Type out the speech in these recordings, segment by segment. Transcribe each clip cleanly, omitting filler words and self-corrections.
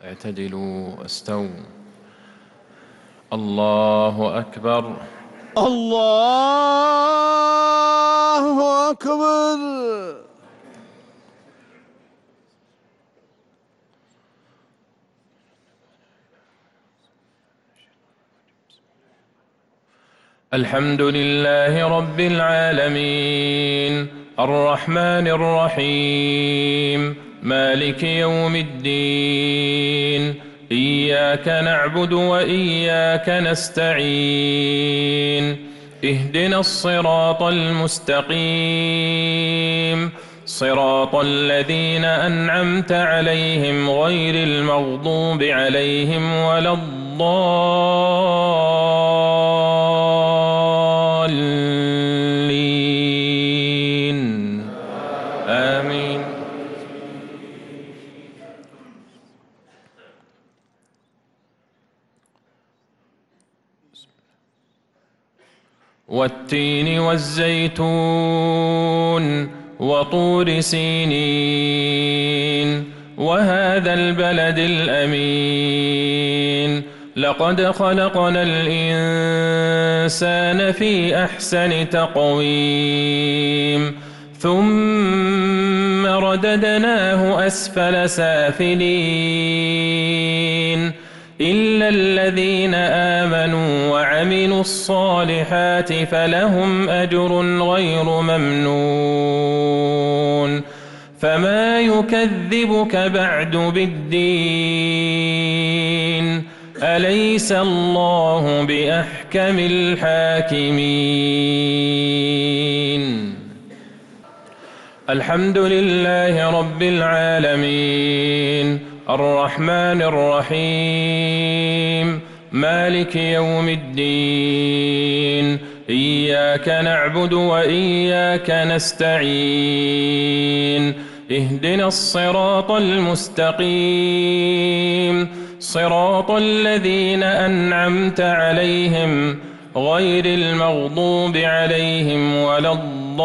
اعتدلوا استووا. الله أكبر. الله أكبر. الحمد لله رب العالمين الرحمن الرحيم مالك يوم الدين إياك نعبد وإياك نستعين اهدنا الصراط المستقيم صراط الذين أنعمت عليهم غير المغضوب عليهم ولا الضالين آمين. والتين والزيتون وطور سينين وهذا البلد الأمين لقد خلقنا الإنسان في أحسن تقويم ثم رددناه أسفل سافلين إلا الذين آمنوا وعملوا الصالحات فلهم أجر غير ممنون فما يكذبك بعد بالدين أليس الله بأحكم الحاكمين. الحمد لله رب العالمين الرحمن الرحيم مالك يوم الدين إياك نعبد وإياك نستعين اهدنا الصراط المستقيم صراط الذين أنعمت عليهم غير المغضوب عليهم ولا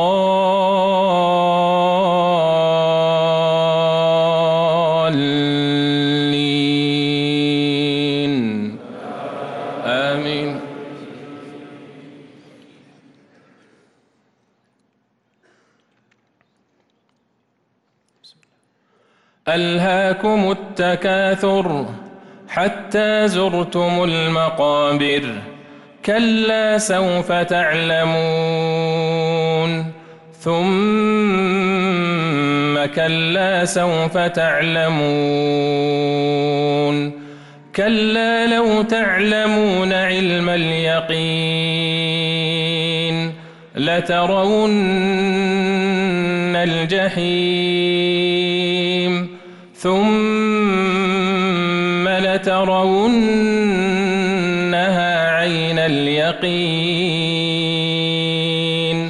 الضالين آمين. ألهاكم التكاثر حتى زرتم المقابر كلا سوف تعلمون ثم كلا سوف تعلمون كلا لو تعلمون علم اليقين لترون الجحيم ثم لترونها عين اليقين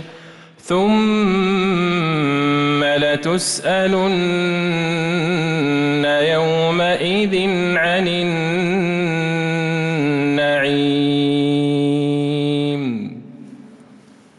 ثم لتسألن يومئذ